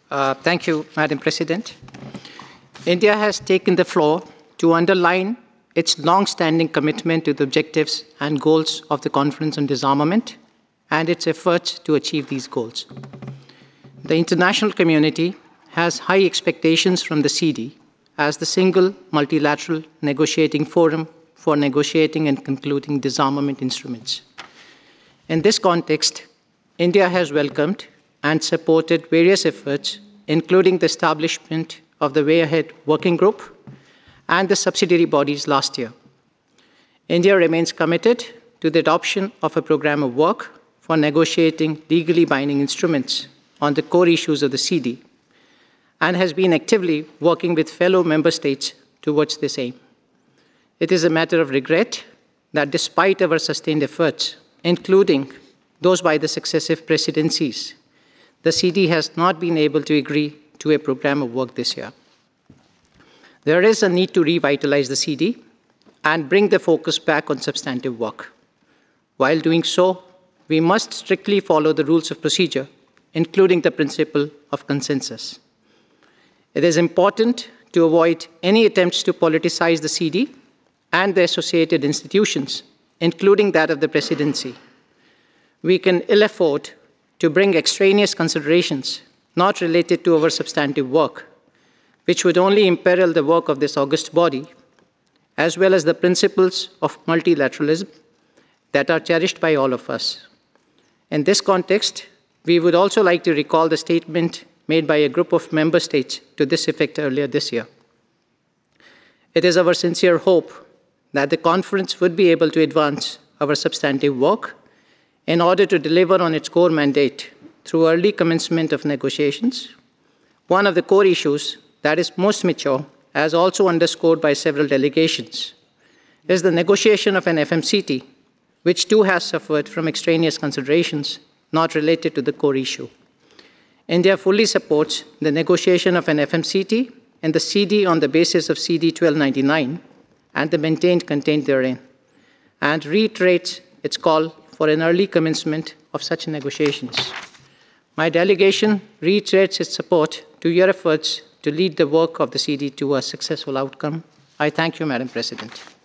Thank you, Madam President. India has taken the floor to underline its long-standing commitment to the objectives and goals of the Conference on Disarmament and its efforts to achieve these goals. The international community has high expectations from the CD as the single multilateral negotiating forum for negotiating and concluding disarmament instruments. In this context, India has welcomed and supported various efforts, including the establishment of the Way Ahead Working Group and the subsidiary bodies last year. India remains committed to the adoption of a program of work for negotiating legally binding instruments on the core issues of the CD and has been actively working with fellow member states towards this aim. It is a matter of regret that despite our sustained efforts, including those by the successive presidencies, the CD has not been able to agree to a program of work this year. There is a need to revitalize the CD and bring the focus back on substantive work. While doing so, we must strictly follow the rules of procedure, including the principle of consensus. It is important to avoid any attempts to politicize the CD and the associated institutions, including that of the presidency. We can ill afford to bring extraneous considerations not related to our substantive work, which would only imperil the work of this august body, as well as the principles of multilateralism that are cherished by all of us. In this context, we would also like to recall the statement made by a group of member states to this effect earlier this year. It is our sincere hope that the conference would be able to advance our substantive work in order to deliver on its core mandate through early commencement of negotiations. One of the core issues that is most mature, as also underscored by several delegations, is the negotiation of an FMCT, which too has suffered from extraneous considerations not related to the core issue. India fully supports the negotiation of an FMCT and the CD on the basis of CD 1299 and the maintained content therein, and reiterates its call for an early commencement of such negotiations. My delegation reiterates its support to your efforts to lead the work of the CD to a successful outcome. I thank you, Madam President.